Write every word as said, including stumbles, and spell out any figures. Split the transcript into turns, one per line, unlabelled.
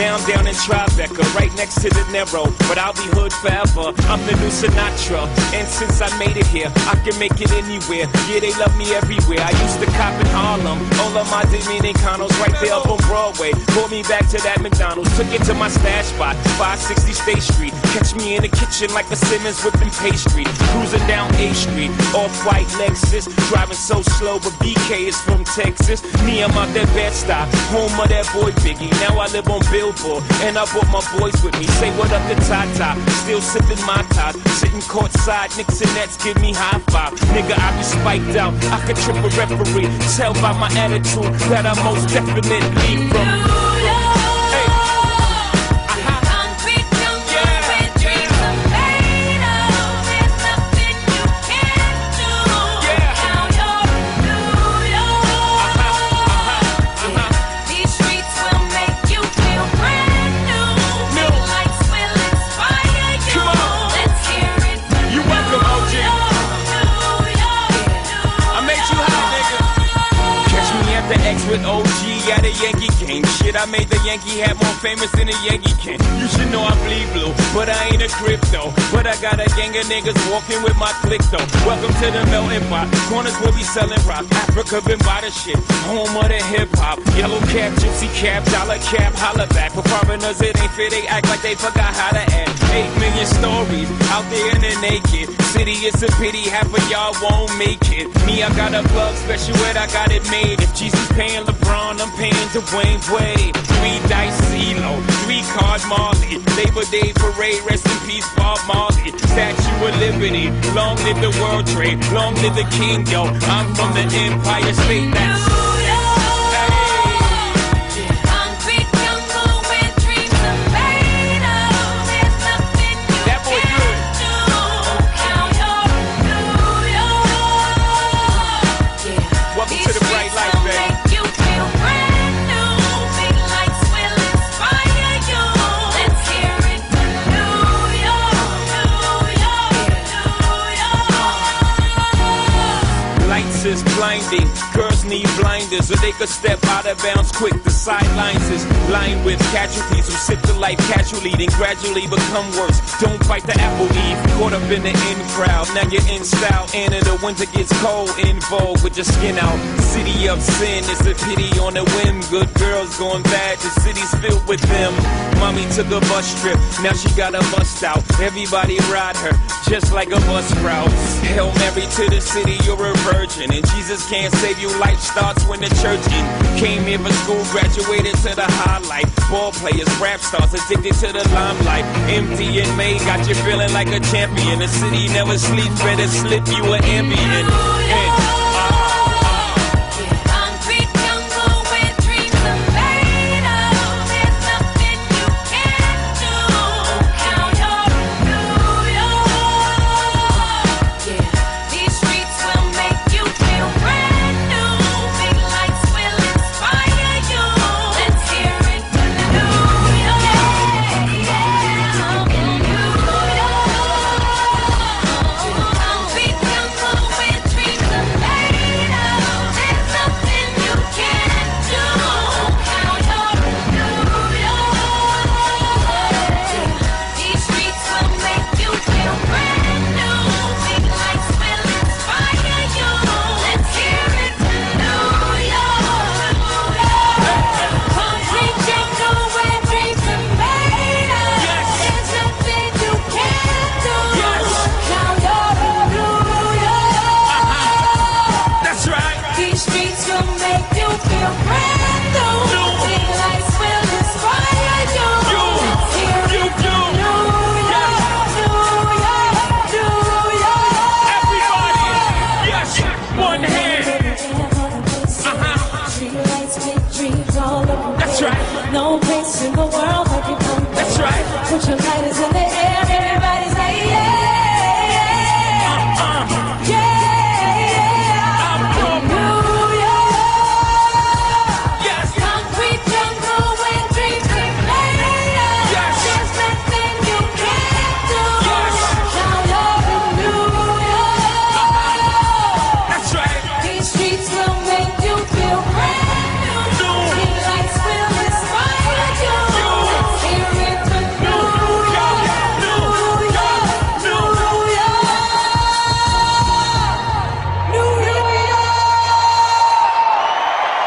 Now I'm down in Tribeca, right next to the Narrow, but I'll be hood forever. I'm the new Sinatra, and since I made it here, I can make it anywhere. Yeah, they love me everywhere. I used to cop in Harlem, all of my Dominicanos right there up on Broadway. Pulled me back to that McDonald's, took it to my stash spot, five sixty State Street. Catch me in the kitchen like a Simmons whipping pastry. Cruising down A Street, off-white Lexus, driving so slow, but B K is from Texas. Me, I'm out that Bed-Stuy, home of that boy Biggie. Now I live on Billboard, and I brought my boys with me. Say what up to Tata, still sipping my top, sitting courtside, Knicks and Nets give me high five. Nigga, I be spiked out, I could trip a referee. Tell by my attitude that I most definitely from. With O G at a Yankee game. Shit, I made the Yankee hat more famous than a Yankee can. You should know I bleed blue, but I ain't a crypto. But I got a gang of niggas walking with my click though. Welcome to the melting pot. Corners where we selling rock. Africa been by the shit. Home of the hip hop. Yellow cap, gypsy cap, dollar cap, holla back. For foreigners it ain't fair, they act like they forgot how to act. Eight million stories out there in the naked city. It's a pity half of y'all won't make it. Me, I got a plug special ed, I got it made. If Jesus paying LeBron, I'm paying Dwayne Wade. Three dice CeeLo, three card Marley. Labor Day parade, rest in peace Bob Marley. Statue of Liberty, long live the World Trade, long live the King, yo. I'm from the Empire State. That's is blinding. Girls need blinders so they could step out of bounds quick. The sidelines is lined with casualties who sip the life casually, then gradually become worse. Don't fight the apple eve. Caught up in the in crowd, now you're in style. And in the winter gets cold, in vogue with your skin out. City of sin, it's a pity on a whim. Good girls going bad, the city's filled with them. Mommy took a bus trip, now she got a bust out. Everybody ride her, just like a bus route. Hail Mary to the city, you're a virgin. And Jesus can't save you, life starts when the church in. Came here for school, graduated to the highlight. Ball players, rap stars, addicted to the limelight. Empty and May got you feeling like a champion. The city never sleeps, better slip you an ambient. And no place in the world like you come. That's right. Put your light as a